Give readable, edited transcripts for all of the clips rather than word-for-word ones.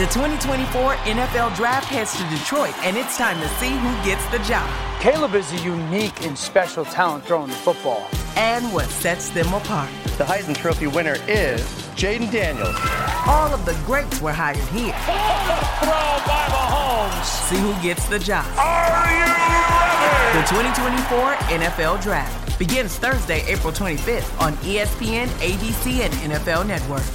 The 2024 NFL Draft heads to Detroit, and it's time to see who gets the job. Caleb is a unique and special talent throwing the football. And what sets them apart. The Heisman Trophy winner is Jaden Daniels. All of the greats were hired here. Throw by Mahomes. See who gets the job. Are you ready? The 2024 NFL Draft begins Thursday, April 25th on ESPN, ABC, and NFL Network.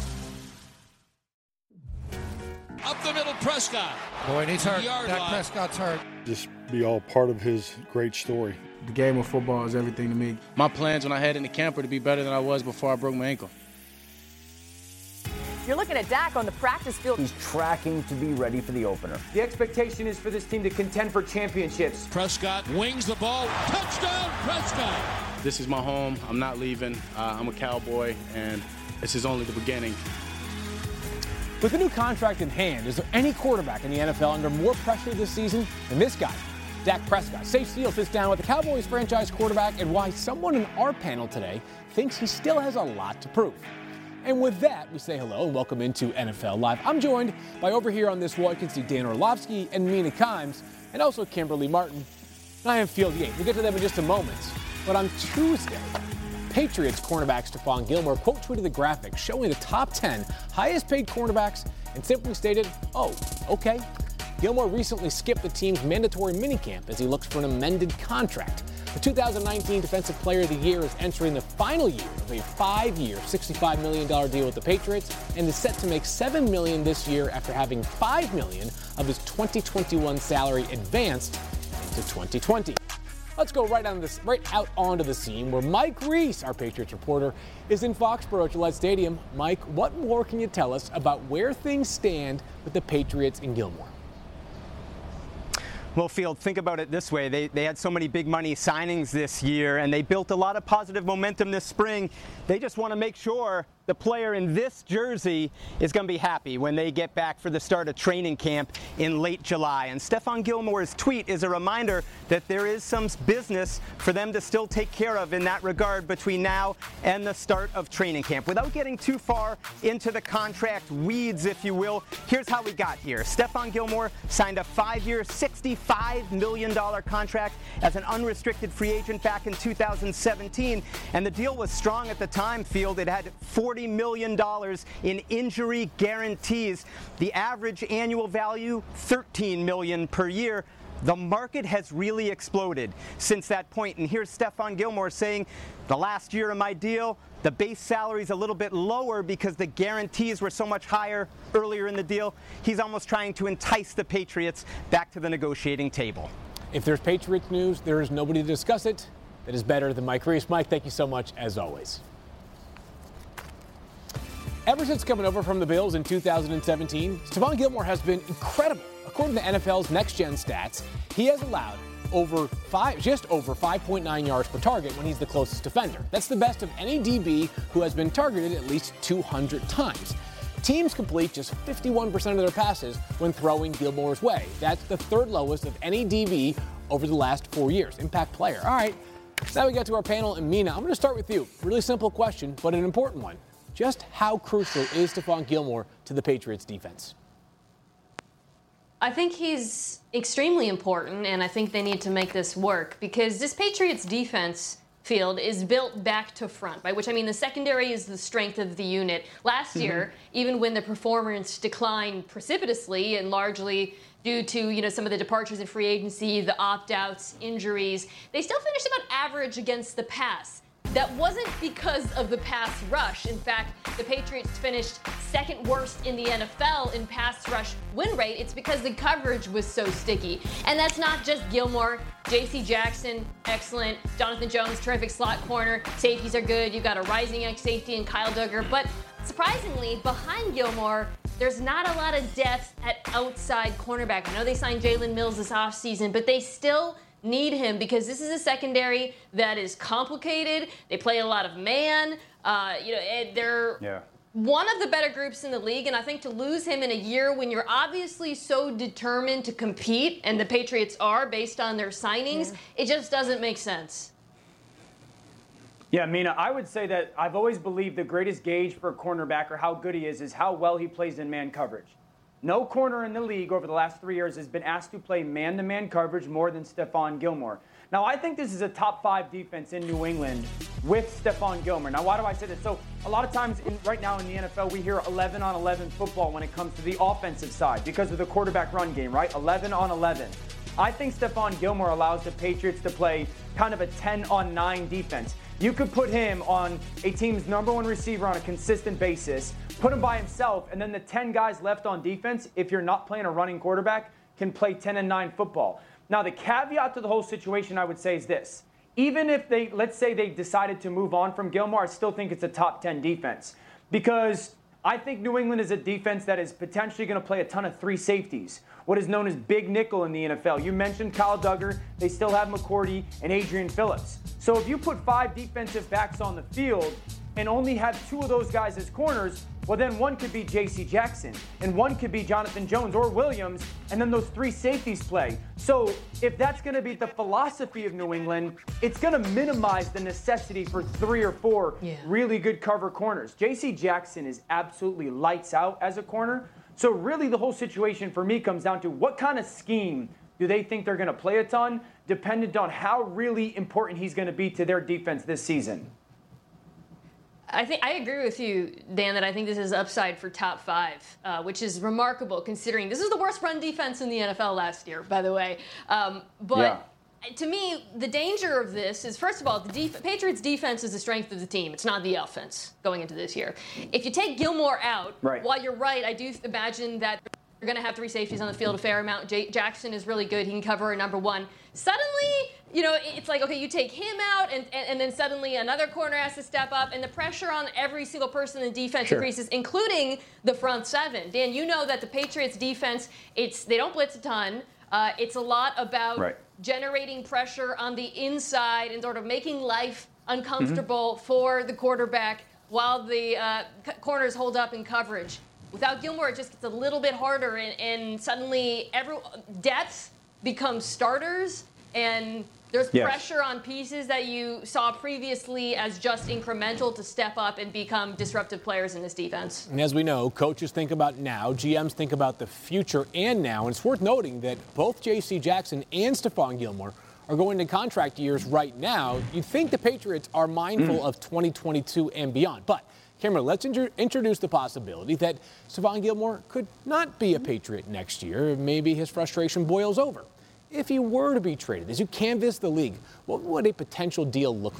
Up the middle, Prescott. Boy, and he's hurt. Dak Prescott's hurt. Just be all part of his great story. The game of football is everything to me. My plans when I head into camp were to be better than I was before I broke my ankle. You're looking at Dak on the practice field. He's tracking to be ready for the opener. The expectation is for this team to contend for championships. Prescott wings the ball. Touchdown, Prescott. This is my home. I'm not leaving. I'm a Cowboy, and this is only the beginning. With a new contract in hand, is there any quarterback in the NFL under more pressure this season than this guy, Dak Prescott? Safe Seal sits down with the Cowboys franchise quarterback and why someone in our panel today thinks he still has a lot to prove. And with that, we say hello and welcome into NFL Live. I'm joined by over here on this wall, you can see Dan Orlovsky and Mina Kimes, and also Kimberly Martin. And I am Field Yates. We'll get to them in just a moment. But on Tuesday, Patriots cornerback Stephon Gilmore quote tweeted the graphic showing the top 10 highest paid cornerbacks and simply stated, oh, okay. Gilmore recently skipped the team's mandatory minicamp as he looks for an amended contract. The 2019 Defensive Player of the Year is entering the final year of a 5-year, $65 million deal with the Patriots and is set to make $7 million this year after having $5 million of his 2021 salary advanced into 2020. Let's go right out onto the scene where Mike Reese, our Patriots reporter, is in Foxborough at Gillette Stadium. Mike, what more can you tell us about where things stand with the Patriots and Gilmore? Well, Field, think about it this way. They had so many big money signings this year, and they built a lot of positive momentum this spring. They just want to make sure the player in this jersey is going to be happy when they get back for the start of training camp in late July. And Stephon Gilmore's tweet is a reminder that there is some business for them to still take care of in that regard between now and the start of training camp. Without getting too far into the contract weeds, if you will, here's how we got here. Stephon Gilmore signed a 5-year, $65 million contract as an unrestricted free agent back in 2017. And the deal was strong at the time, Field. It had $40 million in injury guarantees. The average annual value, $13 million per year. The market has really exploded since that point. And here's Stephon Gilmore saying, the last year of my deal, the base salary is a little bit lower because the guarantees were so much higher earlier in the deal. He's almost trying to entice the Patriots back to the negotiating table. If there's Patriots news, there is nobody to discuss it that is better than Mike Reese. Mike, thank you so much, as always. Ever since coming over from the Bills in 2017, Stephon Gilmore has been incredible. According to the NFL's next-gen stats, he has allowed just over 5.9 yards per target when he's the closest defender. That's the best of any DB who has been targeted at least 200 times. Teams complete just 51% of their passes when throwing Gilmore's way. That's the third lowest of any DB over the last 4 years. Impact player. All right, now we get to our panel, and Mina, I'm going to start with you. Really simple question, but an important one. Just how crucial is Stephon Gilmore to the Patriots defense? I think he's extremely important, and I think they need to make this work because this Patriots defense Field is built back to front, by which I mean the secondary is the strength of the unit. Last year, even when the performance declined precipitously and largely due to, some of the departures in free agency, the opt-outs, injuries, they still finished about average against the pass. That wasn't because of the pass rush. In fact, the Patriots finished second worst in the NFL in pass rush win rate. It's because the coverage was so sticky. And that's not just Gilmore. J.C. Jackson, excellent. Jonathan Jones, terrific slot corner. Safeties are good. You've got a rising ex-safety in Kyle Duggar. But surprisingly, behind Gilmore, there's not a lot of depth at outside cornerback. I know they signed Jalen Mills this offseason, but they still need him because this is a secondary that is complicated. They play a lot of man. They're one of the better groups in the league, and I think to lose him in a year when you're obviously so determined to compete, and the Patriots are based on their signings, it just doesn't make sense. Yeah, Mina, I would say that I've always believed the greatest gauge for a cornerback or how good he is how well he plays in man coverage. No corner in the league over the last 3 years has been asked to play man-to-man coverage more than Stephon Gilmore. Now, I think this is a top 5 defense in New England with Stephon Gilmore. Now, why do I say this? So, a lot of times right now in the NFL, we hear 11 on 11 football when it comes to the offensive side because of the quarterback run game, right? 11 on 11. I think Stephon Gilmore allows the Patriots to play kind of a 10 on 9 defense. You could put him on a team's number 1 receiver on a consistent basis, put him by himself, and then the 10 guys left on defense, if you're not playing a running quarterback, can play 10 and 9 football. Now, the caveat to the whole situation, I would say, is this. Even if let's say they decided to move on from Gilmore, I still think it's a top 10 defense. Because I think New England is a defense that is potentially going to play a ton of 3 safeties, what is known as big nickel in the NFL. You mentioned Kyle Duggar. They still have McCourty and Adrian Phillips. So if you put 5 defensive backs on the field and only have 2 of those guys as corners, well, then one could be J.C. Jackson, and one could be Jonathan Jones or Williams, and then those 3 safeties play. So if that's going to be the philosophy of New England, it's going to minimize the necessity for 3 or 4 really good cover corners. J.C. Jackson is absolutely lights out as a corner. So really the whole situation for me comes down to what kind of scheme do they think they're going to play a ton, dependent on how really important he's going to be to their defense this season. I agree with you, Dan, that I think this is upside for top 5, which is remarkable considering this is the worst run defense in the NFL last year, by the way. To me, the danger of this is, first of all, the Patriots' defense is the strength of the team. It's not the offense going into this year. If you take Gilmore out, while you're right, I do imagine that you're going to have 3 safeties on the field a fair amount. Jackson is really good. He can cover a number 1. Suddenly, it's like, okay, you take him out, and then suddenly another corner has to step up, and the pressure on every single person in the defense increases, including the front 7. Dan, you know that the Patriots' defense, they don't blitz a ton. It's a lot about generating pressure on the inside and sort of making life uncomfortable for the quarterback while the corners hold up in coverage. Without Gilmore, it just gets a little bit harder, and suddenly depth becomes starters, and there's pressure on pieces that you saw previously as just incremental to step up and become disruptive players in this defense. And as we know, coaches think about now, GMs think about the future and now, and it's worth noting that both J.C. Jackson and Stephon Gilmore are going to contract years right now. You'd think the Patriots are mindful of 2022 and beyond, but Cameron, let's introduce the possibility that Stephon Gilmore could not be a Patriot next year. Maybe his frustration boils over. If he were to be traded, as you canvass the league, what would a potential deal look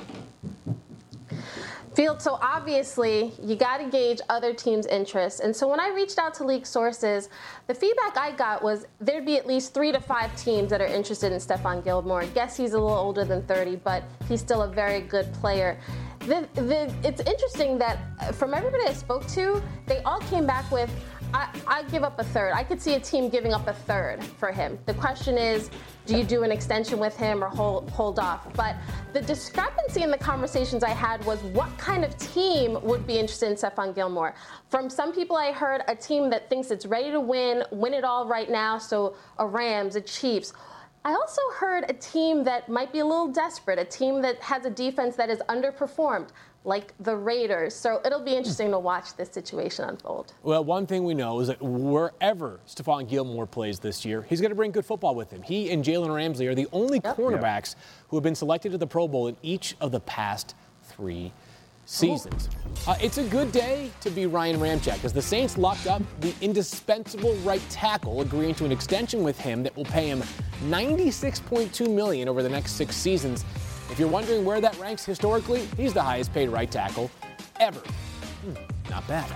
like? Field, so obviously you got to gauge other teams' interests. And so when I reached out to league sources, the feedback I got was there'd be at least 3 to 5 teams that are interested in Stephon Gilmore. Yes, he's a little older than 30, but he's still a very good player. It's interesting that from everybody I spoke to, they all came back with, I give up a third. I could see a team giving up a third for him. The question is, do you do an extension with him or hold off? But the discrepancy in the conversations I had was what kind of team would be interested in Stephon Gilmore? From some people I heard a team that thinks it's ready to win it all right now, so a Rams, a Chiefs. I also heard a team that might be a little desperate, a team that has a defense that is underperformed, like the Raiders. So it'll be interesting to watch this situation unfold. Well, one thing we know is that wherever Stephon Gilmore plays this year, he's going to bring good football with him. He and Jalen Ramsey are the only cornerbacks who have been selected to the Pro Bowl in each of the past 3 seasons. It's a good day to be Ryan Ramczyk as the Saints locked up the indispensable right tackle, agreeing to an extension with him that will pay him $96.2 million over the next 6 seasons. If you're wondering where that ranks historically, he's the highest paid right tackle ever. Not bad.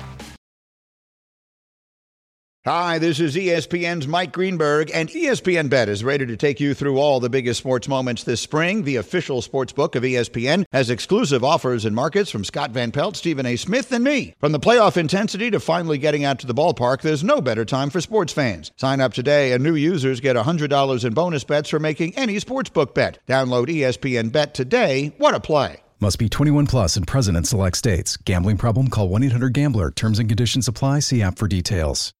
Hi, this is ESPN's Mike Greenberg, and ESPN Bet is ready to take you through all the biggest sports moments this spring. The official sports book of ESPN has exclusive offers and markets from Scott Van Pelt, Stephen A. Smith, and me. From the playoff intensity to finally getting out to the ballpark, there's no better time for sports fans. Sign up today, and new users get $100 in bonus bets for making any sportsbook bet. Download ESPN Bet today. What a play. Must be 21 plus and present in select states. Gambling problem? Call 1-800-GAMBLER. Terms and conditions apply. See app for details.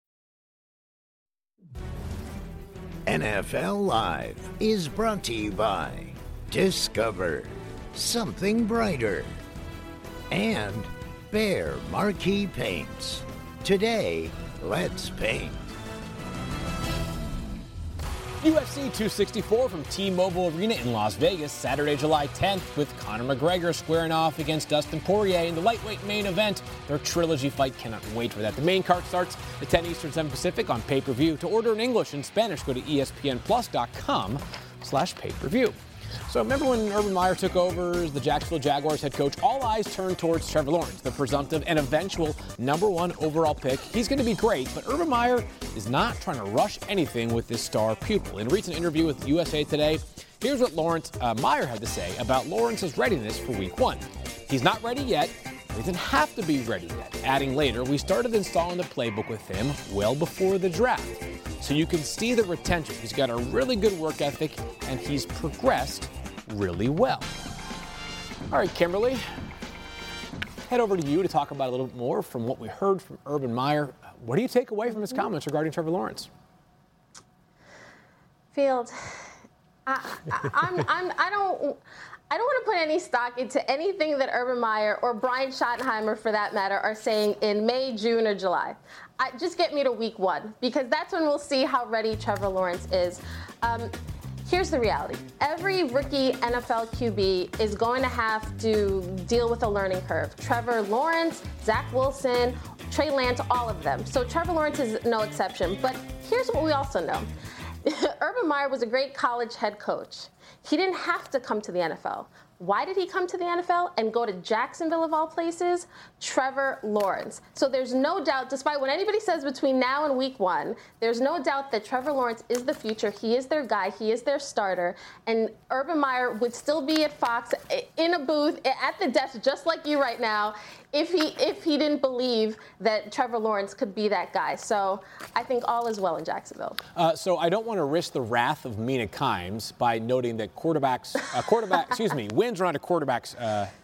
NFL Live is brought to you by Discover, something brighter, and Behr Marquee Paints. Today, Let's paint. UFC 264 from T-Mobile Arena in Las Vegas, Saturday, July 10th, with Conor McGregor squaring off against Dustin Poirier in the lightweight main event. Their trilogy fight, cannot wait for that. The main card starts at 10 Eastern, 7 Pacific on pay-per-view. To order in English and Spanish, go to espnplus.com/pay-per-view. So remember when Urban Meyer took over as the Jacksonville Jaguars head coach, all eyes turned towards Trevor Lawrence, the presumptive and eventual #1 overall pick. He's going to be great, but Urban Meyer is not trying to rush anything with this star pupil. In a recent interview with USA Today, here's what Meyer had to say about Lawrence's readiness for Week 1. He's not ready yet. He doesn't have to be ready yet. Adding later, we started installing the playbook with him well before the draft. So you can see the retention. He's got a really good work ethic, and he's progressed really well. All right, Kimberly, head over to you to talk about a little bit more from what we heard from Urban Meyer. What do you take away from his comments regarding Trevor Lawrence? Field, I don't want to put any stock into anything that Urban Meyer or Brian Schottenheimer, for that matter, are saying in May, June, or July. Just get me to Week 1, because that's when we'll see how ready Trevor Lawrence is. Here's the reality. Every rookie NFL QB is going to have to deal with a learning curve. Trevor Lawrence, Zach Wilson, Trey Lance, all of them. So Trevor Lawrence is no exception. But here's what we also know. Urban Meyer was a great college head coach. He didn't have to come to the NFL. Why did he come to the NFL and go to Jacksonville of all places? Trevor Lawrence. So there's no doubt, despite what anybody says between now and Week 1, there's no doubt that Trevor Lawrence is the future. He is their guy. He is their starter. And Urban Meyer would still be at Fox in a booth at the desk, just like you right now, if he didn't believe that Trevor Lawrence could be that guy. So I think all is well in Jacksonville. So I don't want to risk the wrath of Mina Kimes by noting that wins are not a quarterback's.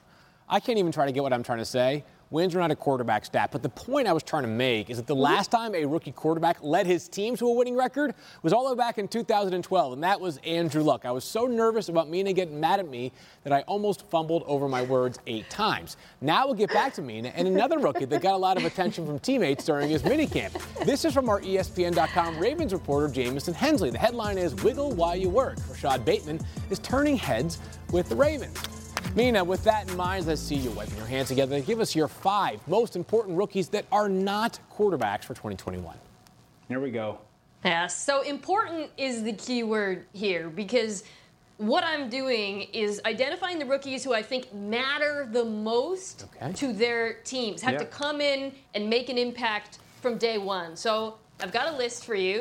I can't even try to get what I'm trying to say. Wins are not a quarterback stat. But the point I was trying to make is that the last time a rookie quarterback led his team to a winning record was all the way back in 2012, and that was Andrew Luck. I was so nervous about Mina getting mad at me that I almost fumbled over my words 8 times. Now we'll get back to Mina and another rookie that got a lot of attention from teammates during his minicamp. This is from our ESPN.com Ravens reporter, Jamison Hensley. The headline is, "Wiggle While You Work." Rashad Bateman is turning heads with the Ravens. Mina, with that in mind, let's see you wiping your hands together. Give us your 5 most important rookies that are not quarterbacks for 2021. Here we go. Yeah, so important is the key word here, because what I'm doing is identifying the rookies who I think matter the most to their teams, have to come in and make an impact from day one. So I've got a list for you,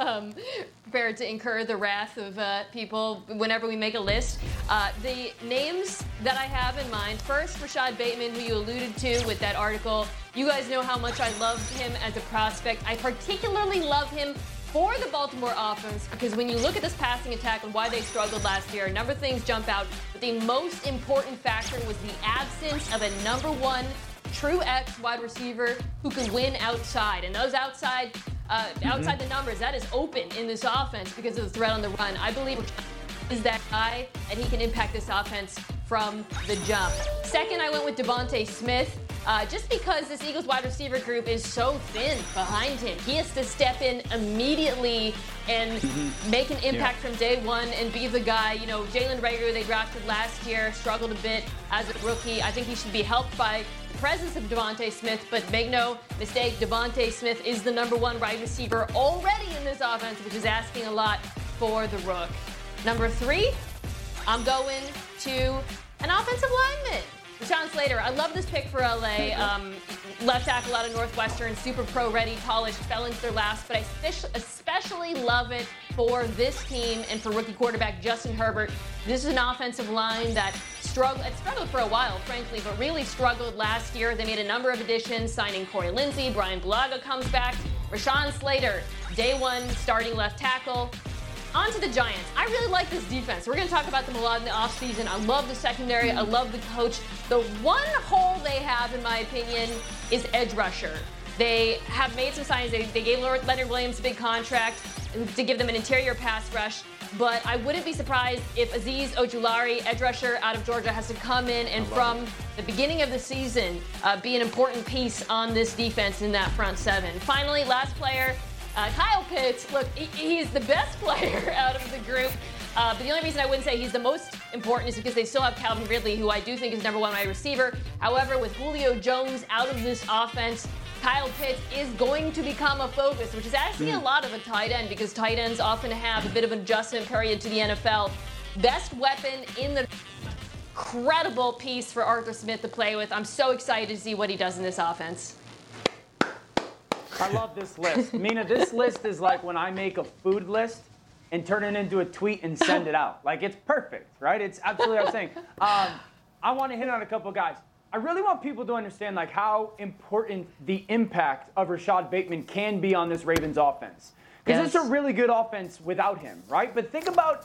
prepared to incur the wrath of people whenever we make a list. The names that I have in mind, first, Rashad Bateman, who you alluded to with that article. You guys know how much I love him as a prospect. I particularly love him for the Baltimore offense, because when you look at this passing attack and why they struggled last year, a number of things jump out. But the most important factor was the absence of a #1 true X wide receiver who can win outside. And those outside the numbers, that is open in this offense because of the threat on the run. I believe is that guy, and he can impact this offense from the jump. Second, I went with Devontae Smith. Just because this Eagles wide receiver group is so thin behind him. He has to step in immediately and make an impact from day one and be the guy. You know, Jalen Reagor, they drafted last year, struggled a bit as a rookie. I think he should be helped by the presence of Devontae Smith, but make no mistake, Devontae Smith is the #1 wide receiver already in this offense, which is asking a lot for the Rook. Number 3, I'm going to an offensive lineman. Rashawn Slater, I love this pick for LA. Left tackle out of Northwestern, super pro ready, polished, fell into their last, but I especially love it for this team and for rookie quarterback Justin Herbert. This is an offensive line that struggled for a while, frankly, but really struggled last year. They made a number of additions, signing Corey Lindsey, Brian Bulaga comes back, Rashawn Slater, day 1 starting left tackle. On to the Giants. I really like this defense. We're going to talk about them a lot in the offseason. I love the secondary. I love the coach. The one hole they have, in my opinion, is edge rusher. They have made some signings. They gave Leonard Williams a big contract to give them an interior pass rush. but I wouldn't be surprised if Azeez Ojulari, edge rusher out of Georgia, has to come in and from the beginning of the season be an important piece on this defense in that front seven. Finally, last player, Kyle Pitts. Look, he's the best player out of the group. But the only reason I wouldn't say he's the most important is because they still have Calvin Ridley, who I do think is number one wide receiver. However, with Julio Jones out of this offense, Kyle Pitts is going to become a focus, which is actually a lot of a tight end because tight ends often have a bit of an adjustment period to the NFL. Best weapon in the incredible piece for Arthur Smith to play with. I'm so excited to see what he does in this offense. I love this list. Mina, this list is like when I make a food list and turn it into a tweet and send it out. Like, it's perfect, right? It's absolutely what I'm saying. I want to hit on a couple guys. I really want people to understand, like, how important the impact of Rashad Bateman can be on this Ravens offense. Because it's a really good offense without him, right? But think about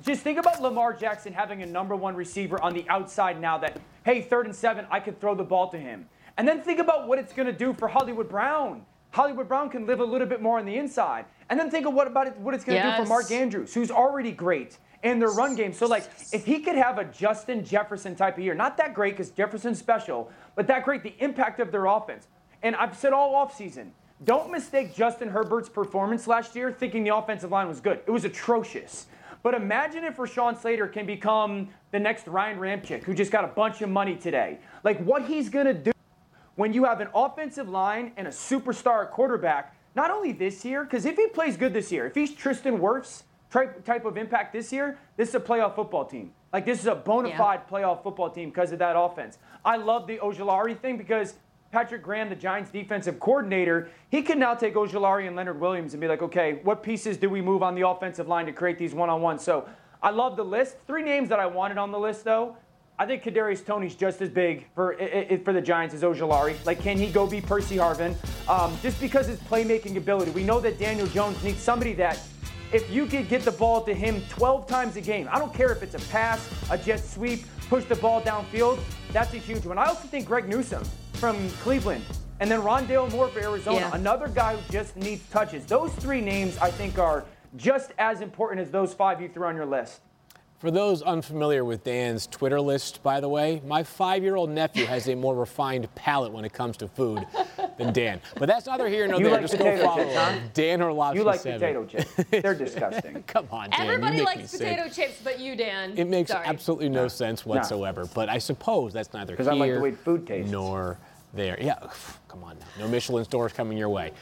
Lamar Jackson having a number one receiver on the outside now that, hey, 3rd and 7, I could throw the ball to him. And then think about what it's going to do for Hollywood Brown. Hollywood Brown can live a little bit more on the inside. And then think of what it's going to do for Mark Andrews, who's already great in their run game. So, like, if he could have a Justin Jefferson type of year, not that great because Jefferson's special, but that great, the impact of their offense. And I've said all offseason, don't mistake Justin Herbert's performance last year thinking the offensive line was good. It was atrocious. But imagine if Rashawn Slater can become the next Ryan Ramczyk, who just got a bunch of money today. Like, what he's going to do when you have an offensive line and a superstar quarterback, not only this year, because if he plays good this year, if he's Tristan Wirfs type of impact this year, this is a playoff football team. Like, this is a bona fide playoff football team because of that offense. I love the Ojulari thing because Patrick Graham, the Giants defensive coordinator, he can now take Ojulari and Leonard Williams and be like, okay, what pieces do we move on the offensive line to create these one-on-ones? So I love the list. 3 names that I wanted on the list, though. I think Kadarius Toney's just as big for the Giants as Ojulari. Like, can he go be Percy Harvin? Just because his playmaking ability. We know that Daniel Jones needs somebody that, if you could get the ball to him 12 times a game, I don't care if it's a pass, a jet sweep, push the ball downfield, that's a huge one. I also think Greg Newsome from Cleveland, and then Rondale Moore for Arizona, another guy who just needs touches. Those 3 names, I think, are just as important as those 5 you threw on your list. For those unfamiliar with Dan's Twitter list, by the way, my 5-year-old nephew has a more refined palate when it comes to food than Dan. But that's neither here nor there. Like just go follow Dan Orlovsky. You like 7. potato chips. They're disgusting. Come on, Dan. Everybody likes potato chips but you, Dan. It makes absolutely no sense whatsoever. But I suppose that's neither here because I like the way food tastes. Nor there. Yeah, come on now. No Michelin stars coming your way.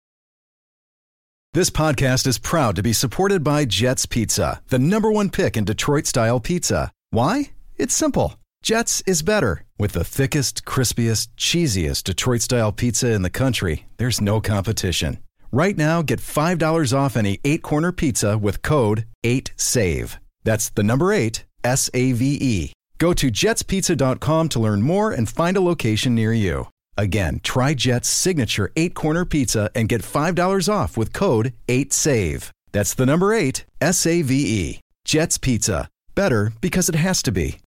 This podcast is proud to be supported by Jets Pizza, the #1 pick in Detroit-style pizza. Why? It's simple. Jets is better. With the thickest, crispiest, cheesiest Detroit-style pizza in the country, there's no competition. Right now, get $5 off any 8-corner pizza with code 8SAVE. That's the number 8, S-A-V-E. Go to jetspizza.com to learn more and find a location near you. Again, try Jet's signature 8-corner pizza and get $5 off with code 8SAVE. That's the number 8, S-A-V-E. Jet's Pizza. Better because it has to be.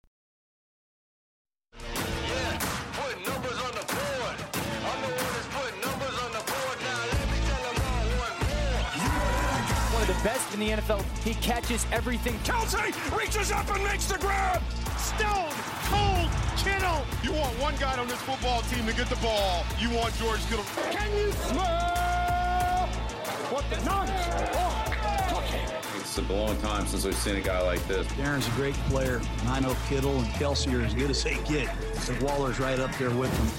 One of the best in the NFL. He catches everything. Kelsey reaches up and makes the grab. Stone cold Kittle. You want one guy on this football team to get the ball. You want George Kittle. Can you smell what the nuns are cooking? It's a long time since we've seen a guy like this. Darren's a great player, and I know Kittle and Kelsey are as good as they get. And Waller's right up there with them.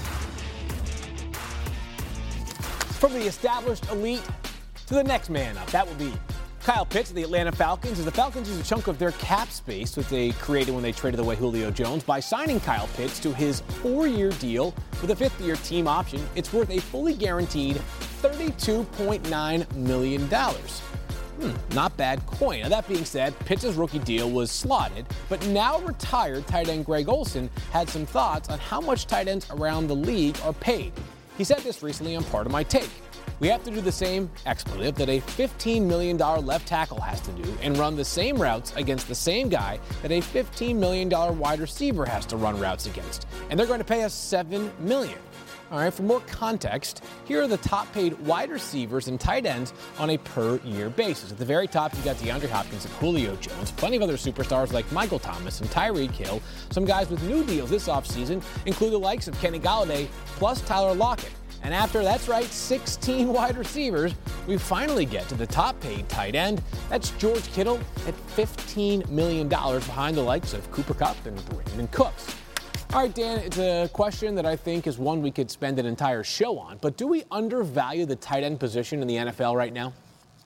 From the established elite to the next man up, that would be Kyle Pitts of the Atlanta Falcons. As the Falcons use a chunk of their cap space that they created when they traded away Julio Jones by signing Kyle Pitts to his 4-year deal with a 5th-year team option. It's worth a fully guaranteed $32.9 million. Not bad coin. Now, that being said, Pitts' rookie deal was slotted, but now retired tight end Greg Olsen had some thoughts on how much tight ends around the league are paid. He said this recently on Part of My Take. We have to do the same expletive that a $15 million left tackle has to do and run the same routes against the same guy that a $15 million wide receiver has to run routes against. And they're going to pay us $7 million. All right, for more context, here are the top-paid wide receivers and tight ends on a per-year basis. At the very top, you got DeAndre Hopkins and Julio Jones, plenty of other superstars like Michael Thomas and Tyreek Hill. Some guys with new deals this offseason include the likes of Kenny Golladay plus Tyler Lockett. And after, that's right, 16 wide receivers, we finally get to the top-paid tight end. That's George Kittle at $15 million behind the likes of Cooper Kupp and Brandon Cooks. All right, Dan, it's a question that I think is one we could spend an entire show on, but do we undervalue the tight end position in the NFL right now?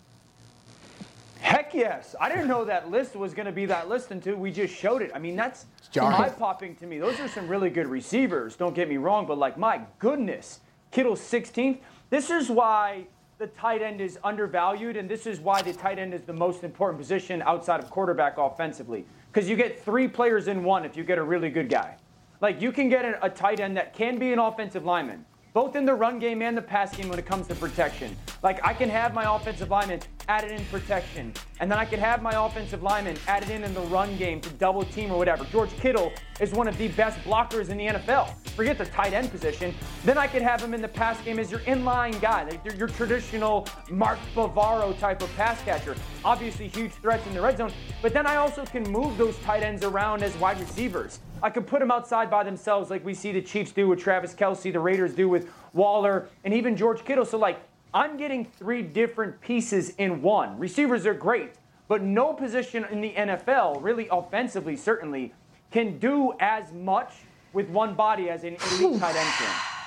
Heck yes. I didn't know that list was going to be that list until we just showed it. I mean, that's eye-popping to me. Those are some really good receivers, don't get me wrong, but like, my goodness, Kittle's 16th. This is why the tight end is undervalued, and this is why the tight end is the most important position outside of quarterback offensively, because you get 3 players in one if you get a really good guy. Like, you can get a tight end that can be an offensive lineman, both in the run game and the pass game when it comes to protection. Like, I can have my offensive lineman added in protection, and then I can have my offensive lineman added in the run game to double team or whatever. George Kittle is one of the best blockers in the NFL. Forget the tight end position. Then I could have him in the pass game as your inline guy, like your traditional Mark Bavaro type of pass catcher. Obviously huge threats in the red zone, but then I also can move those tight ends around as wide receivers. I could put them outside by themselves like we see the Chiefs do with Travis Kelce, the Raiders do with Waller, and even George Kittle. So, like, I'm getting 3 different pieces in one. Receivers are great, but no position in the NFL, really offensively certainly, can do as much with one body as an elite tight end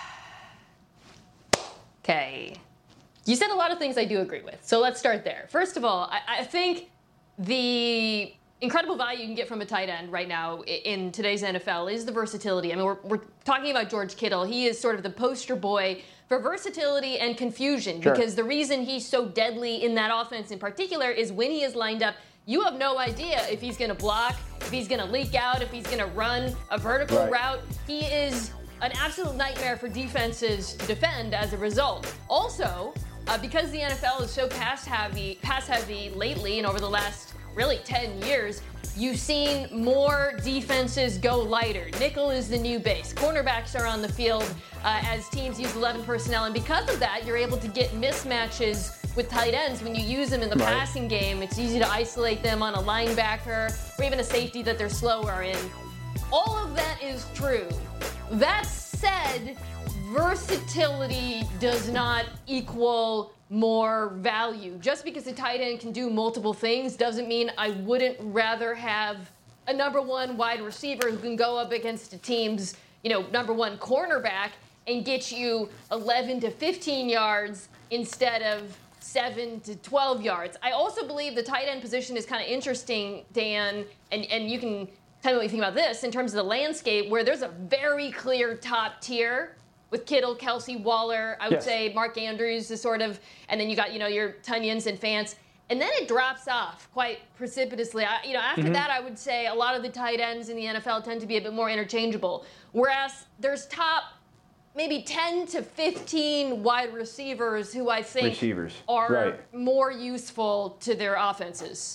can. Okay. You said a lot of things I do agree with, so let's start there. First of all, I think the incredible value you can get from a tight end right now in today's NFL is the versatility. I mean, we're talking about George Kittle. He is sort of the poster boy for versatility and confusion, because the reason he's so deadly in that offense in particular is when he is lined up, you have no idea if he's going to block, if he's going to leak out, if he's going to run a vertical route. He is an absolute nightmare for defenses to defend as a result. Also, because the NFL is so pass heavy lately and over the last really 10 years, you've seen more defenses go lighter. Nickel is the new base. Cornerbacks are on the field as teams use 11 personnel, and because of that, you're able to get mismatches with tight ends when you use them in the passing game. It's easy to isolate them on a linebacker or even a safety that they're slower in. All of that is true. That said, versatility does not equal more value. Just because a tight end can do multiple things doesn't mean I wouldn't rather have a number 1 wide receiver who can go up against a team's, number 1 cornerback and get you 11 to 15 yards instead of 7 to 12 yards. I also believe the tight end position is kind of interesting, Dan, and you can tell me what you think about this in terms of the landscape, where there's a very clear top tier with Kittle, Kelce, Waller. I would say Mark Andrews is sort of, and then you got, your Tunyons and Fants. And then it drops off quite precipitously. After that, I would say a lot of the tight ends in the NFL tend to be a bit more interchangeable. Whereas there's top maybe 10 to 15 wide receivers who I think are more useful to their offenses.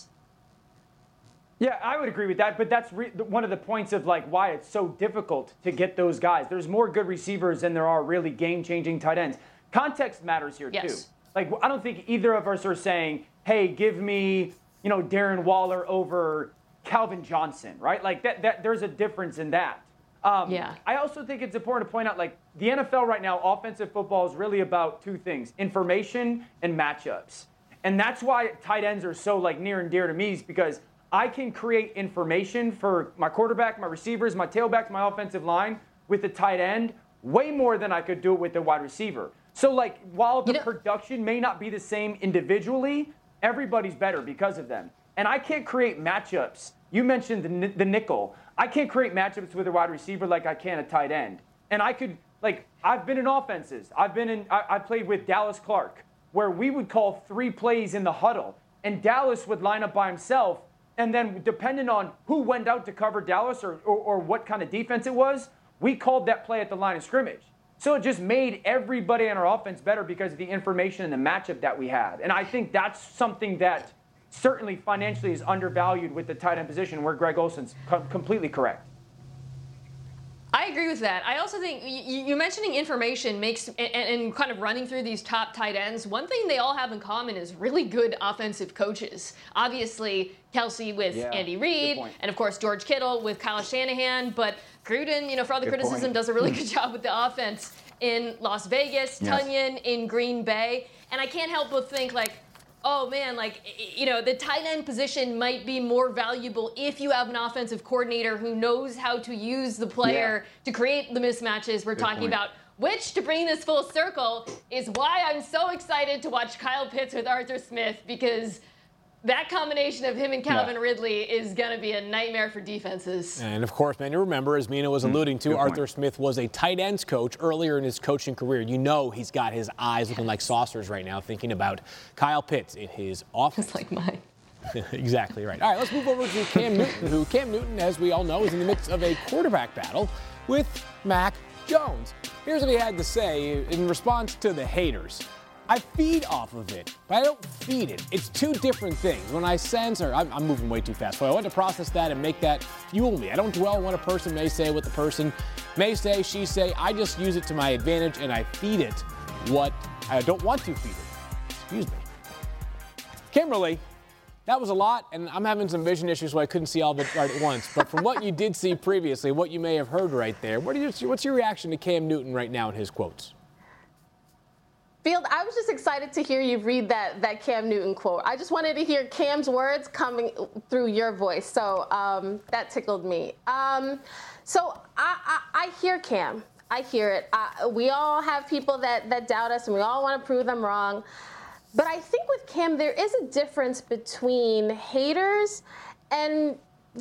Yeah, I would agree with that, but that's one of the points of like why it's so difficult to get those guys. There's more good receivers than there are really game-changing tight ends. Context matters here too. Like, I don't think either of us are saying, "Hey, give me, Darren Waller over Calvin Johnson," right? Like that there's a difference in that. I also think it's important to point out, like, the NFL right now, offensive football is really about 2 things: information and matchups. And that's why tight ends are so like near and dear to me, is because I can create information for my quarterback, my receivers, my tailbacks, my offensive line with the tight end way more than I could do it with the wide receiver. So, like, while the production may not be the same individually, everybody's better because of them. And I can't create matchups. You mentioned the nickel. I can't create matchups with a wide receiver like I can a tight end. And I could, like, I've been in offenses. I played with Dallas Clark, where we would call 3 plays in the huddle, and Dallas would line up by himself. And then depending on who went out to cover Dallas or what kind of defense it was, we called that play at the line of scrimmage. So it just made everybody on our offense better because of the information and the matchup that we had. And I think that's something that certainly financially is undervalued with the tight end position, where Greg Olson's completely correct. I I agree with that. I also think you mentioning information makes and kind of running through these top tight ends. One thing they all have in common is really good offensive coaches. Obviously, Kelsey with Andy Reid, and of course George Kittle with Kyle Shanahan. But Gruden, for all the criticism, does a really good job with the offense in Las Vegas. Tunyon in Green Bay, and I can't help but think oh man, the tight end position might be more valuable if you have an offensive coordinator who knows how to use the player to create the mismatches we're talking about. Which, to bring this full circle, is why I'm so excited to watch Kyle Pitts with Arthur Smith, because that combination of him and Calvin Ridley is going to be a nightmare for defenses. And, of course, man, you remember, as Mina was alluding to, Arthur Smith was a tight ends coach earlier in his coaching career. He's got his eyes looking like saucers right now thinking about Kyle Pitts in his office. Just like mine. Exactly right. All right, let's move over to Cam Newton, who, Cam Newton, as we all know, is in the midst of a quarterback battle with Mac Jones. Here's what he had to say in response to the haters. I feed off of it, but I don't feed it. It's two different things. When I sense, I'm moving way too fast, so I want to process that and make that fuel me. I don't dwell on what a person may say, what the person may say, she say. I just use it to my advantage, and I feed it what I don't want to feed it. Excuse me. Kimberly, that was a lot, and I'm having some vision issues, so I couldn't see all of it right at once. But from what you did see previously, what you may have heard right there, what's your reaction to Cam Newton right now in his quotes? Field, I was just excited to hear you read that Cam Newton quote. I just wanted to hear Cam's words coming through your voice, so that tickled me. So I hear Cam. I hear it. We all have people that doubt us, and we all want to prove them wrong. But I think with Cam, there is a difference between haters and,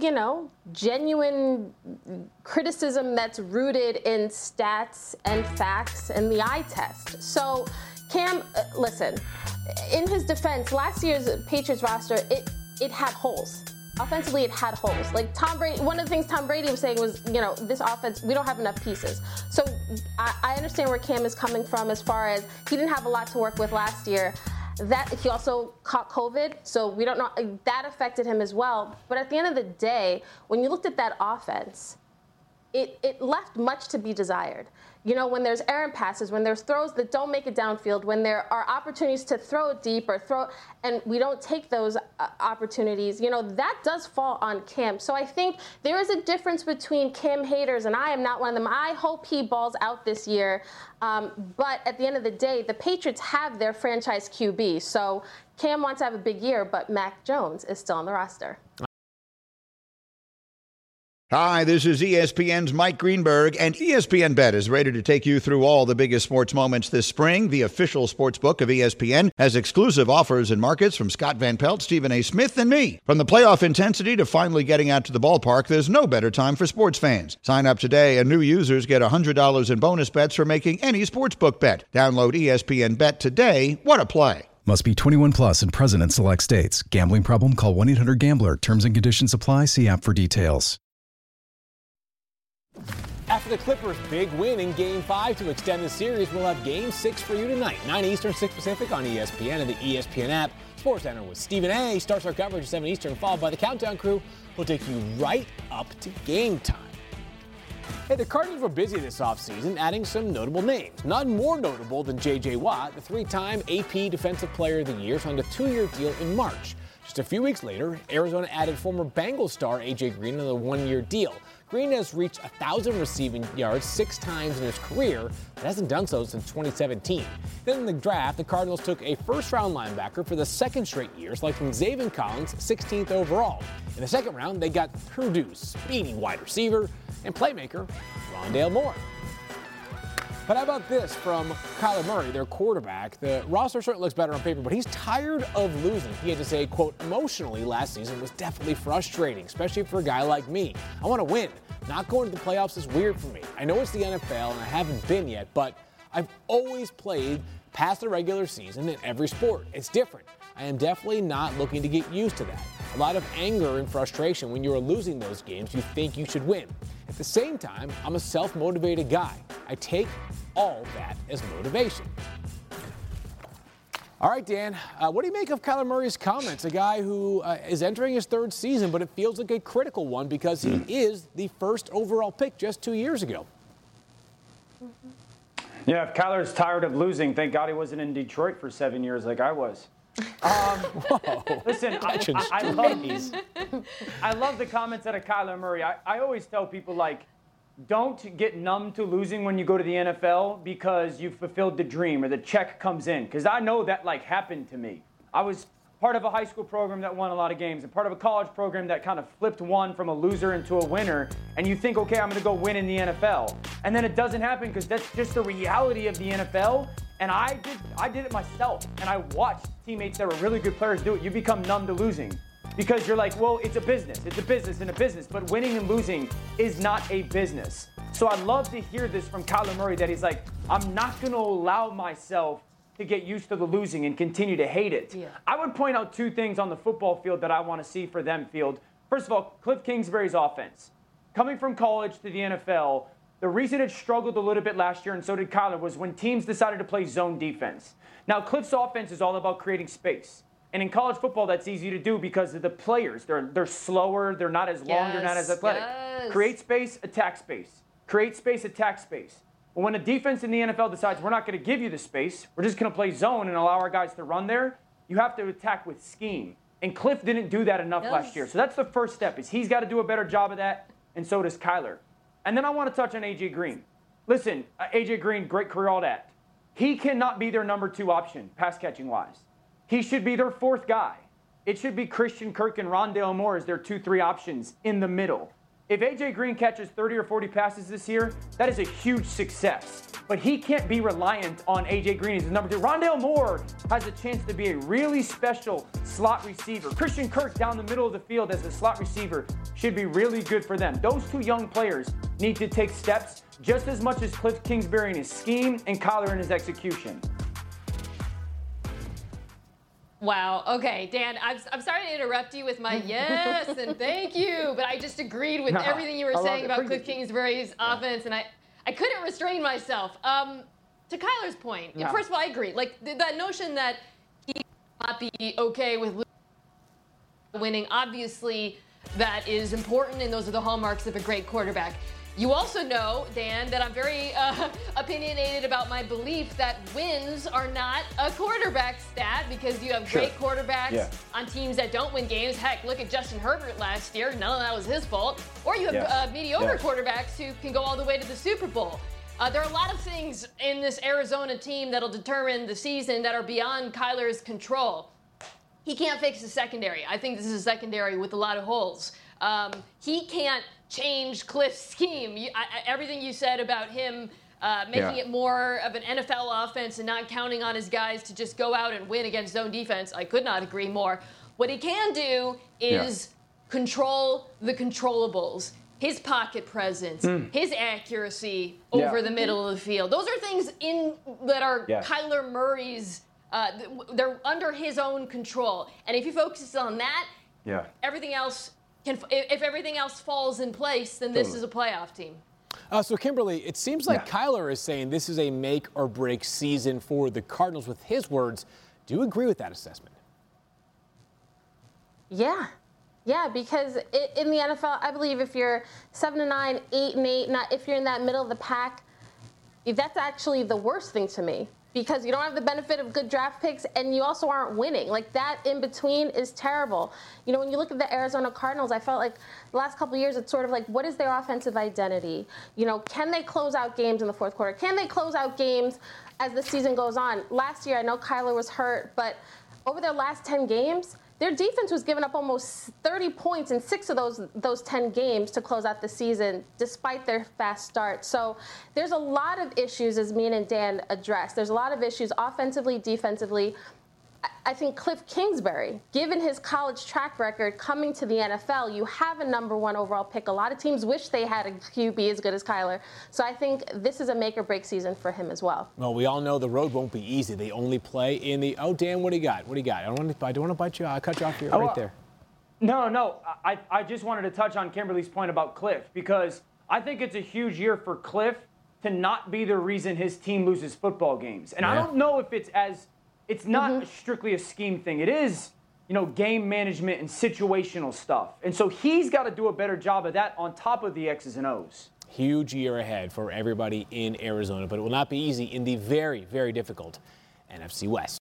genuine criticism that's rooted in stats and facts and the eye test. So Cam, listen, in his defense, last year's Patriots roster, it had holes. Offensively, it had holes. Like Tom Brady, one of the things Tom Brady was saying was, this offense, we don't have enough pieces. So I understand where Cam is coming from as far as he didn't have a lot to work with last year. That he also caught COVID, so we don't know, that affected him as well. But at the end of the day, when you looked at that offense, it left much to be desired. When there's errant passes, when there's throws that don't make it downfield, when there are opportunities to throw it deep and we don't take those opportunities, that does fall on Cam. So I think there is a difference between Cam haters, and I am not one of them. I hope he balls out this year. But at the end of the day, the Patriots have their franchise QB. So Cam wants to have a big year, but Mac Jones is still on the roster. Hi, this is ESPN's Mike Greenberg, and ESPN Bet is ready to take you through all the biggest sports moments this spring. The official sports book of ESPN has exclusive offers and markets from Scott Van Pelt, Stephen A. Smith, and me. From the playoff intensity to finally getting out to the ballpark, there's no better time for sports fans. Sign up today, and new users get $100 in bonus bets for making any sportsbook bet. Download ESPN Bet today. What a play. Must be 21 plus and present in select states. Gambling problem? Call 1-800-GAMBLER. Terms and conditions apply. See app for details. After the Clippers' big win in Game 5 to extend the series, we'll have Game 6 for you tonight, 9 Eastern, 6 Pacific on ESPN and the ESPN app. SportsCenter with Stephen A. starts our coverage at 7 Eastern, followed by the Countdown crew. We'll take you right up to game time. Hey, the Cardinals were busy this offseason, adding some notable names. None more notable than J.J. Watt, the 3-time AP Defensive Player of the Year, signed a 2-year deal in March. Just a few weeks later, Arizona added former Bengals star A.J. Green on a 1-year deal. Green has reached 1,000 receiving yards 6 times in his career, but hasn't done so since 2017. Then in the draft, the Cardinals took a first-round linebacker for the second straight year, selecting Zaven Collins 16th overall. In the second round, they got Purdue's speedy wide receiver and playmaker, Rondale Moore. But how about this from Kyler Murray, their quarterback? The roster certainly looks better on paper, but he's tired of losing. He had to say, quote, emotionally last season was definitely frustrating, especially for a guy like me. I want to win. Not going to the playoffs is weird for me. I know it's the NFL and I haven't been yet, but I've always played past the regular season in every sport. It's different. I am definitely not looking to get used to that. A lot of anger and frustration when you are losing those games you think you should win. At the same time, I'm a self-motivated guy. I take all that as motivation. All right, Dan, what do you make of Kyler Murray's comments? A guy who is entering his 3rd season, but it feels like a critical one because he is the first overall pick just 2 years ago. Yeah, if Kyler's tired of losing, thank God he wasn't in Detroit for 7 years like I was. Listen, I love the comments out of Kyler Murray. I always tell people, like, don't get numb to losing when you go to the NFL because you've fulfilled the dream or the check comes in. Because I know that, like, happened to me. I was part of a high school program that won a lot of games and part of a college program that kind of flipped one from a loser into a winner. And you think, okay, I'm going to go win in the NFL. And then it doesn't happen because that's just the reality of the NFL. And I did it myself. And I watched teammates that were really good players do it. You become numb to losing. Because you're like, well, it's a business. It's a business and a business. But winning and losing is not a business. So I love to hear this from Kyler Murray that he's like, I'm not going to allow myself to get used to the losing and continue to hate it. Yeah. I would point out two things on the football field that I want to see for them field. First of all, Cliff Kingsbury's offense. Coming from college to the NFL, the reason it struggled a little bit last year, and so did Kyler, was when teams decided to play zone defense. Now, Cliff's offense is all about creating space. And in college football, that's easy to do because of the players. They're slower. They're not as long. They're not as athletic. Yes. Create space, attack space. Create space, attack space. Well, when a defense in the NFL decides we're not going to give you the space, we're just going to play zone and allow our guys to run there, you have to attack with scheme. And Cliff didn't do that enough last year. So that's the first step, is he's got to do a better job of that, and so does Kyler. And then I want to touch on A.J. Green. Listen, A.J. Green, great career, all that. He cannot be their number 2 option, pass-catching-wise. He should be their 4th guy. It should be Christian Kirk and Rondale Moore as their 2-3 options in the middle. If A.J. Green catches 30 or 40 passes this year, that is a huge success. But he can't be reliant on A.J. Green as his number 2. Rondale Moore has a chance to be a really special slot receiver. Christian Kirk down the middle of the field as a slot receiver should be really good for them. Those 2 young players need to take steps just as much as Cliff Kingsbury in his scheme and Kyler in his execution. Wow. Okay, Dan, I'm sorry to interrupt you with my yes and thank you, but I just agreed with everything you were saying about Cliff Kingsbury's offense, and I couldn't restrain myself. To Kyler's point, first of all, I agree. Like, that notion that he will not be okay with winning, obviously, that is important, and those are the hallmarks of a great quarterback. You also know, Dan, that I'm very opinionated about my belief that wins are not a quarterback stat because you have great quarterbacks on teams that don't win games. Heck, look at Justin Herbert last year. None of that was his fault. Or you have mediocre quarterbacks who can go all the way to the Super Bowl. There are a lot of things in this Arizona team that'll determine the season that are beyond Kyler's control. He can't fix the secondary. I think this is a secondary with a lot of holes. He can't change Cliff's scheme. Everything you said about him making it more of an NFL offense and not counting on his guys to just go out and win against zone defense, I could not agree more. What he can do is control the controllables. His pocket presence, his accuracy over the middle of the field. Those are things that are Kyler Murray's, they're under his own control. And if he focuses on that, everything else if everything else falls in place, then this is a playoff team. So, Kimberly, it seems like Kyler is saying this is a make or break season for the Cardinals with his words. Do you agree with that assessment? Yeah, because in the NFL, I believe if you're 7-9, 8-8, if you're in that middle of the pack, that's actually the worst thing to me. Because you don't have the benefit of good draft picks, and you also aren't winning. Like, that in between is terrible. You know, when you look at the Arizona Cardinals, I felt like the last couple of years, it's sort of like, what is their offensive identity? You know, can they close out games in the fourth quarter? Can they close out games as the season goes on? Last year, I know Kyler was hurt, but over their last 10 games, their defense was giving up almost 30 points in 6 of those 10 games to close out the season, despite their fast start. So there's a lot of issues, as me and Dan addressed. There's a lot of issues offensively, defensively. I think Cliff Kingsbury, given his college track record coming to the NFL, you have a number 1 overall pick. A lot of teams wish they had a QB as good as Kyler. So I think this is a make or break season for him as well. Well, we all know the road won't be easy. They only play in the. Oh, Dan, what do you got? I don't want to bite you. I'll cut you off here right there. No. I just wanted to touch on Kimberly's point about Cliff because I think it's a huge year for Cliff to not be the reason his team loses football games. And I don't know if it's not strictly a scheme thing. It is, game management and situational stuff. And so he's got to do a better job of that on top of the X's and O's. Huge year ahead for everybody in Arizona, but it will not be easy in the very, very difficult NFC West.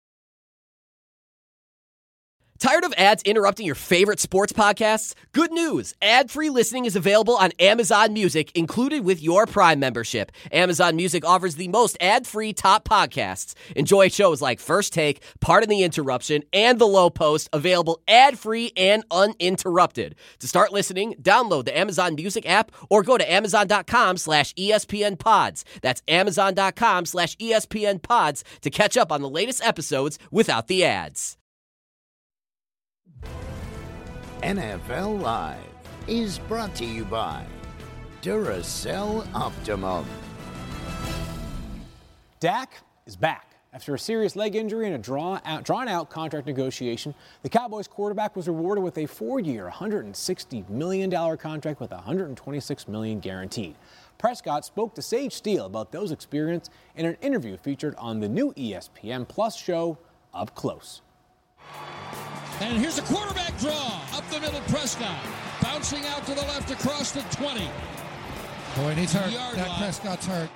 Tired of ads interrupting your favorite sports podcasts? Good news! Ad-free listening is available on Amazon Music, included with your Prime membership. Amazon Music offers the most ad-free top podcasts. Enjoy shows like First Take, Pardon the Interruption, and The Low Post, available ad-free and uninterrupted. To start listening, download the Amazon Music app or go to amazon.com/ESPN Pods. That's amazon.com/ESPN Pods to catch up on the latest episodes without the ads. NFL Live is brought to you by Duracell Optimum. Dak is back. After a serious leg injury and a drawn-out contract negotiation, the Cowboys quarterback was rewarded with a 4-year, $160 million contract with $126 million guaranteed. Prescott spoke to Sage Steele about those experiences in an interview featured on the new ESPN Plus show, Up Close. And here's a quarterback draw. Up the middle, Prescott. Bouncing out to the left across the 20. Boy, he's hurt. Dak Prescott's hurt.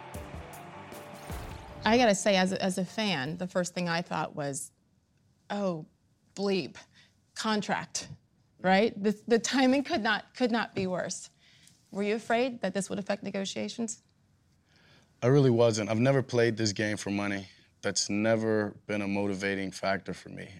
I got to say, as a fan, the first thing I thought was, oh, bleep, contract, right? The timing could not be worse. Were you afraid that this would affect negotiations? I really wasn't. I've never played this game for money. That's never been a motivating factor for me.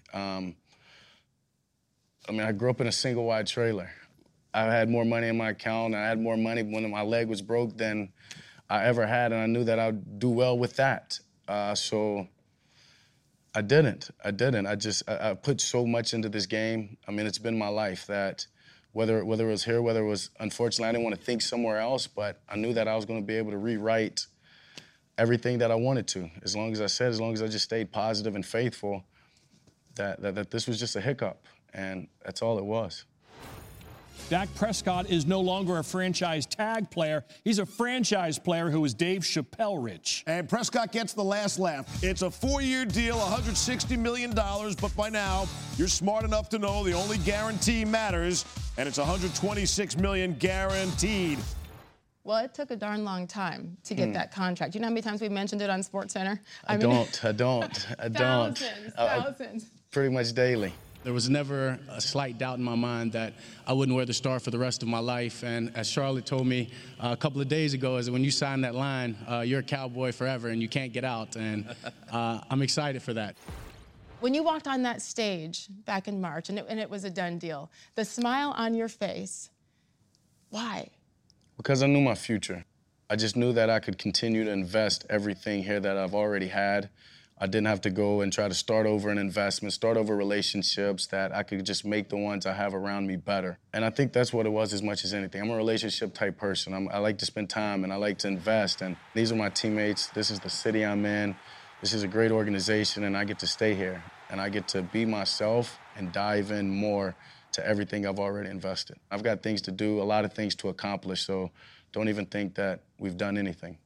I grew up in a single-wide trailer. I had more money in my account, and I had more money when my leg was broke than I ever had, and I knew that I would do well with that. So I didn't. I put so much into this game. It's been my life that whether it was here, whether it was, unfortunately, I didn't want to think somewhere else, but I knew that I was going to be able to rewrite everything that I wanted to. As long as I just stayed positive and faithful, that this was just a hiccup. And that's all it was. Dak Prescott is no longer a franchise tag player. He's a franchise player who is Dave Chappelle rich. And Prescott gets the last laugh. It's a 4-year deal, $160 million, but by now, you're smart enough to know the only guarantee matters, and it's $126 million guaranteed. Well, it took a darn long time to get that contract. You know how many times we mentioned it on SportsCenter? I don't. Thousands. Pretty much daily. There was never a slight doubt in my mind that I wouldn't wear the star for the rest of my life. And as Charlotte told me a couple of days ago, is that when you sign that line, you're a Cowboy forever and you can't get out. And I'm excited for that. When you walked on that stage back in March and it was a done deal, the smile on your face, why? Because I knew my future. I just knew that I could continue to invest everything here that I've already had. I didn't have to go and try to start over an investment, start over relationships, that I could just make the ones I have around me better. And I think that's what it was as much as anything. I'm a relationship type person. I like to spend time and I like to invest. And these are my teammates. This is the city I'm in. This is a great organization and I get to stay here. And I get to be myself and dive in more to everything I've already invested. I've got things to do, a lot of things to accomplish, so don't even think that we've done anything.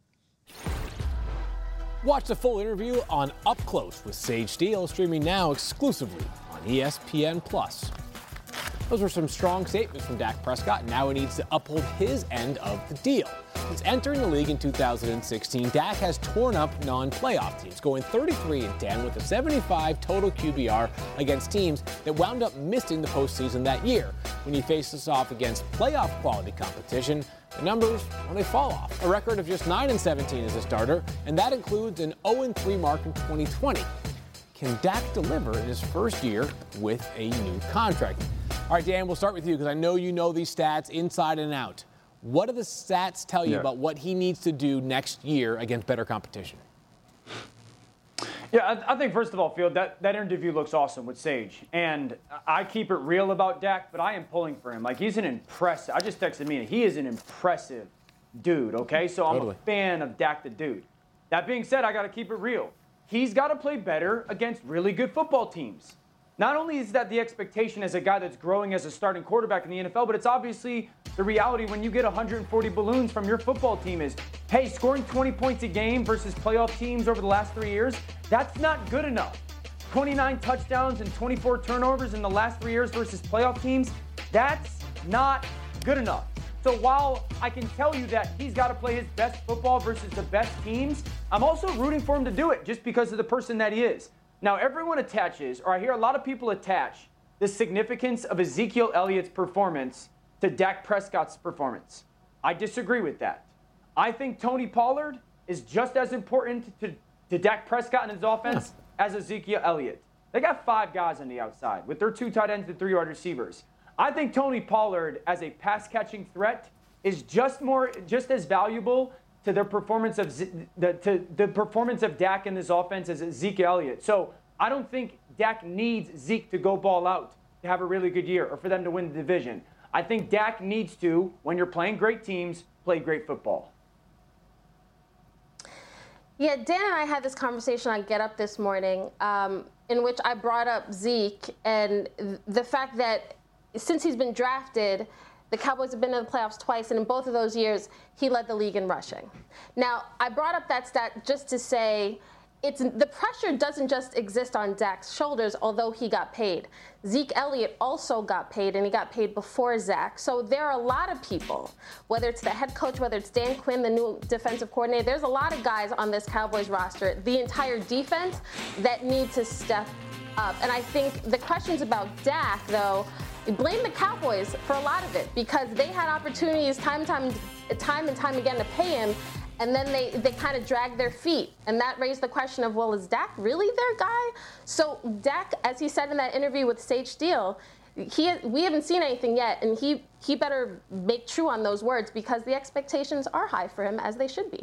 Watch the full interview on Up Close with Sage Steele, streaming now exclusively on ESPN+. Those were some strong statements from Dak Prescott. Now he needs to uphold his end of the deal. Since entering the league in 2016, Dak has torn up non-playoff teams, going 33-10 with a 75 total QBR against teams that wound up missing the postseason that year. When he faces off against playoff quality competition, the numbers, they fall off. A record of just 9-17 as a starter, and that includes an 0-3 mark in 2020. Can Dak deliver in his first year with a new contract? All right, Dan, we'll start with you because I know you know these stats inside and out. What do the stats tell you about what he needs to do next year against better competition? Yeah, I think, first of all, Field, that interview looks awesome with Sage. And I keep it real about Dak, but I am pulling for him. Like, he's an impressive – I just texted me, he is an impressive dude, okay? So I'm a fan of Dak the dude. That being said, I got to keep it real. He's got to play better against really good football teams. Not only is that the expectation as a guy that's growing as a starting quarterback in the NFL, but it's obviously the reality when you get 140 balloons from your football team is, hey, scoring 20 points a game versus playoff teams over the last 3 years, that's not good enough. 29 touchdowns and 24 turnovers in the last 3 years versus playoff teams, that's not good enough. So while I can tell you that he's got to play his best football versus the best teams, I'm also rooting for him to do it just because of the person that he is. Now, everyone attaches, or I hear a lot of people attach, the significance of Ezekiel Elliott's performance to Dak Prescott's performance. I disagree with that. I think Tony Pollard is just as important to Dak Prescott and his offense as Ezekiel Elliott. They got 5 guys on the outside with their 2 tight ends and 3 wide receivers. I think Tony Pollard as a pass-catching threat is just as valuable to their performance of the performance of Dak in this offense as Ezekiel Elliott. So I don't think Dak needs Zeke to go ball out to have a really good year or for them to win the division. I think Dak needs to, when you're playing great teams, play great football. Yeah, Dan and I had this conversation on Get Up this morning in which I brought up Zeke and the fact that since he's been drafted, the Cowboys have been in the playoffs twice, and in both of those years, he led the league in rushing. Now, I brought up that stat just to say the pressure doesn't just exist on Dak's shoulders, although he got paid. Zeke Elliott also got paid, and he got paid before Zach. So there are a lot of people, whether it's the head coach, whether it's Dan Quinn, the new defensive coordinator, there's a lot of guys on this Cowboys roster, the entire defense, that need to step up. And I think the questions about Dak, though, blame the Cowboys for a lot of it because they had opportunities time and time again to pay him, and then they kind of dragged their feet. And that raised the question of, well, is Dak really their guy? So Dak, as he said in that interview with Sage Steele, we haven't seen anything yet, and he better make true on those words because the expectations are high for him, as they should be.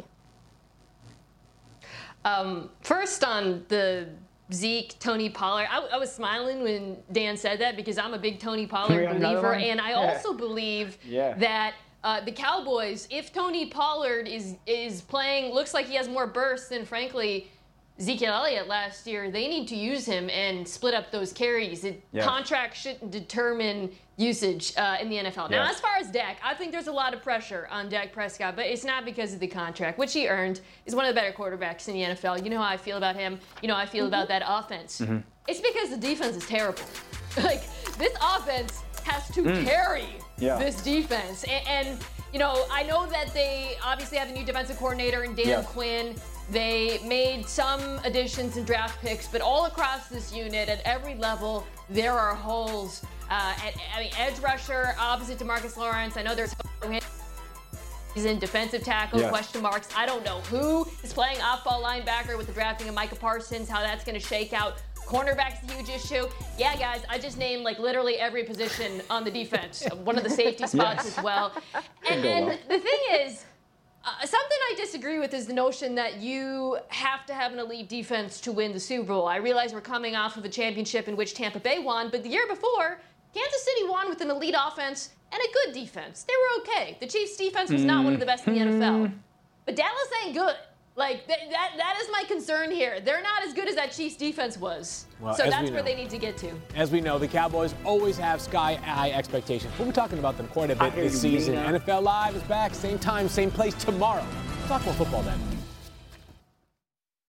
First on the Zeke, Tony Pollard. I was smiling when Dan said that because I'm a big Tony Pollard believer, and I also believe that the Cowboys, if Tony Pollard is playing, looks like he has more burst than, frankly, Ezekiel Elliott last year, they need to use him and split up those carries. Contract shouldn't determine usage in the NFL. Now, as far as Dak, I think there's a lot of pressure on Dak Prescott, but it's not because of the contract, which he earned. He's one of the better quarterbacks in the NFL. You know how I feel about him. You know how I feel about that offense. It's because the defense is terrible. Like, this offense has to carry this defense. And, you know, I know that they obviously have a new defensive coordinator in Dan Quinn. They made some additions and draft picks, but all across this unit, at every level, there are holes. Edge rusher opposite DeMarcus Lawrence. I know there's he's in defensive tackle, question marks. I don't know who is playing off-ball linebacker with the drafting of Micah Parsons, how that's going to shake out. Cornerback's a huge issue. Yeah, guys, I just named like literally every position on the defense. One of the safety spots as well. And the thing is, something I disagree with is the notion that you have to have an elite defense to win the Super Bowl. I realize we're coming off of a championship in which Tampa Bay won, but the year before, Kansas City won with an elite offense and a good defense. They were okay. The Chiefs' defense was not one of the best in the NFL. But Dallas ain't good. Like, that is my concern here. They're not as good as that Chiefs defense was. Well, so that's where they need to get to. As we know, the Cowboys always have sky-high expectations. We'll be talking about them quite a bit this season. NFL Live is back, same time, same place tomorrow. Talk more football then.